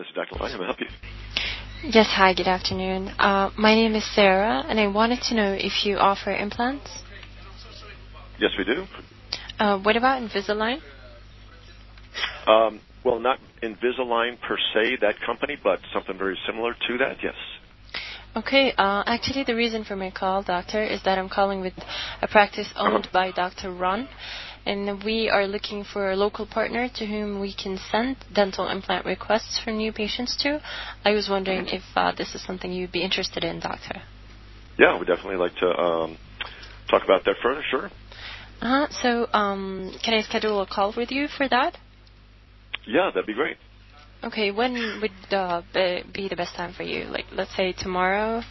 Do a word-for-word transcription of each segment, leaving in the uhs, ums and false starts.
This is Doctor Lang. How may I help you? Yes, hi, good afternoon. Uh, my name is Sarah, and I wanted to know if you offer implants. Yes, we do. Uh, what about Invisalign? Um, well, not Invisalign per se, that company, but something very similar to that, yes. Okay, uh, actually the reason for my call, doctor, is that I'm calling with a practice owned Uh-huh. by Doctor Ron, and we are looking for a local partner to whom we can send dental implant requests for new patients to. I was wondering if uh, this is something you'd be interested in, doctor. Yeah, we'd definitely like to um, talk about that further, sure. Uh-huh, so um, can I schedule a call with you for that? Yeah, that'd be great. Okay, when would uh, be the best time for you? Like, let's say tomorrow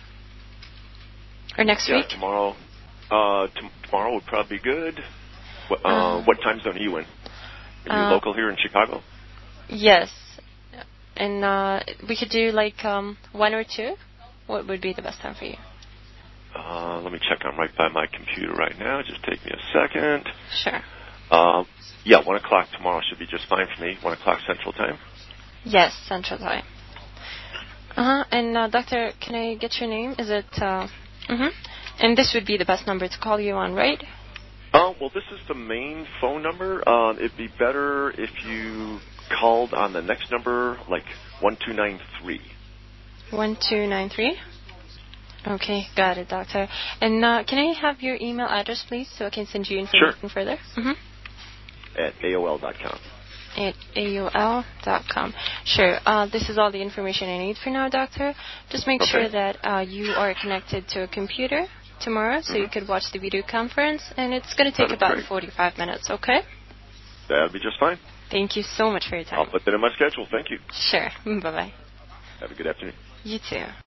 or next yeah, week? tomorrow. Uh, t- tomorrow would probably be good. What, uh, Uh, what time zone are you in? Are you uh, local here in Chicago? yes. And uh, we could do like um, one or two. What would be the best time for you? Uh, let me check. I'm right by my computer right now. Just take me a second. Sure. Uh, yeah, one o'clock tomorrow should be just fine for me. One o'clock Central Time. Yes, Central Time. Uh-huh. And uh, doctor, can I get your name? Is it? Uh, mm-hmm. And this would be the best number to call you on, right? Oh, well, this is the main phone number. Um, it'd be better if you called on the next number, like one two nine three. One two nine three. Okay, got it, doctor. And uh, can I have your email address, please, so I can send you information Sure. further? Mm-hmm. At A O L dot com. At A O L dot com. Sure. Uh, this is all the information I need for now, doctor. Just make Okay. sure that uh, you are connected to a computer tomorrow so Mm-hmm. you could watch the video conference, and it's going to take That'd be about great. forty-five minutes, okay? That'd be just fine. Thank you so much for your time. I'll put that in my schedule. Thank you. Sure. Bye-bye. Have a good afternoon. You too.